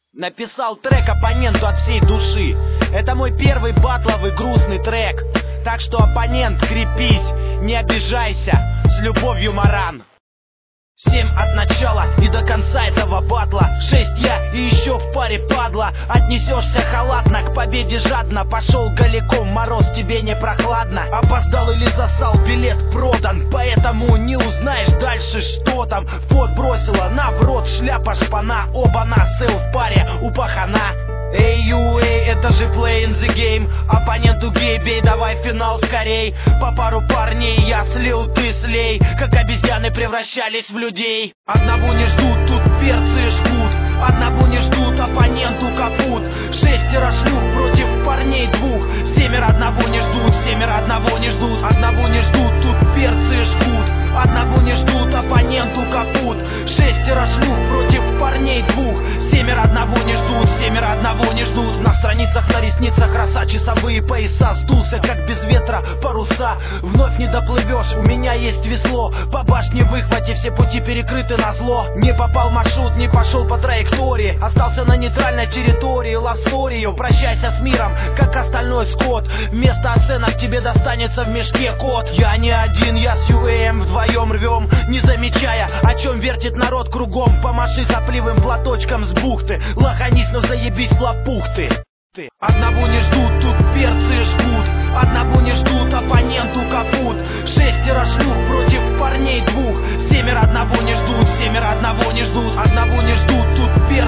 Написал трек оппоненту от всей души. Это мой первый батловый грустный трек. Так что, оппонент, крепись, не обижайся. С любовью, Маран. 7 от начала и до конца этого батла. 6 я и еще в паре, падла. Отнесешься халатно, к победе жадно. Пошел голиком, мороз тебе не прохладно. Опоздал или засал, билет продан. Поэтому не узнаешь дальше, что там. В пот бросила, на в рот шляпа шпана. Оба-на, сел в паре у пахана. Эй, это же playing the game. Оппоненту гей, бей, давай финал скорей. По пару парней я слил, ты слей. Как обезьяны превращались в людей. Одного не ждут, тут перцы жгут. Одного не ждут, оппоненту капут. 6 шлюх против парней двух. 7 одного не ждут, 7 одного не ждут. Одного не ждут, тут перцы жгут. Одного не ждут, оппоненту капут. 6 шлюх против парней двух. 7 одного не ждут, 7 одного не ждут. На страницах, на ресницах роса, часовые пояса. Сдулся, как без ветра, паруса. Вновь не доплывешь, у меня есть весло. По башне выхвати, все пути перекрыты назло. Не попал маршрут, не пошел по траектории. Остался на нейтральной территории, лавсторию. Прощайся с миром, как остальной скот. Вместо оценок тебе достанется в мешке кот. Я не один, я с UAM вдвоем рвем, не замечая, о чем вертит народ кругом. Помаши сопливым платочком с бухты. Лоханись, но заебись лопухты. Одного не ждут, тут перцы жгут. Одного не ждут, оппоненту капут. 6 шлюх против парней двух. 7 одного не ждут, 7 одного не ждут. Одного не ждут, тут перцы